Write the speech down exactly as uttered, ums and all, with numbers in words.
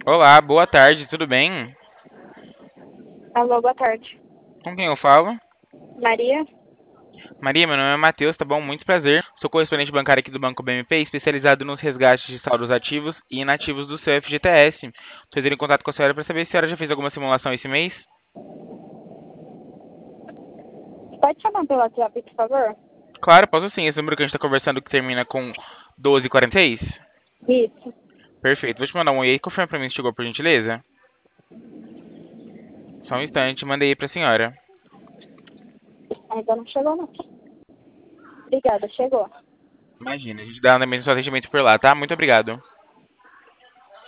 Olá, boa tarde, tudo bem? Alô, boa tarde. Com quem eu falo? Maria? Maria, meu nome é Matheus, tá bom? Muito prazer. Sou correspondente bancário aqui do Banco B M P, especializado nos resgates de saldos ativos e inativos do seu F G T S. Estou entrando em contato com a senhora para saber se a senhora já fez alguma simulação esse mês. Pode chamar pelo WhatsApp, por favor? Claro, posso sim. Esse número que a gente está conversando que termina com um dois quarenta e seis? Isso. Perfeito. Vou te mandar um e aí, confirma para mim se chegou, por gentileza. Só um instante, mandei aí para a senhora. Ainda não chegou, não. Obrigada, chegou. Imagina, a gente dá mesmo seu atendimento por lá, tá? Muito obrigado.